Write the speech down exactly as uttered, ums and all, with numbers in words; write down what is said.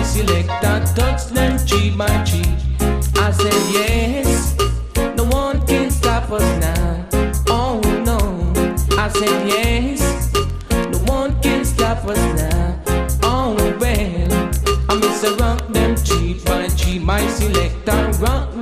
selector touch them cheek by cheek. I said yes, no one can stop us now. Oh no, I said yes, no one can stop us now. Oh well, I miss a rock them cheek by cheek, my selector rock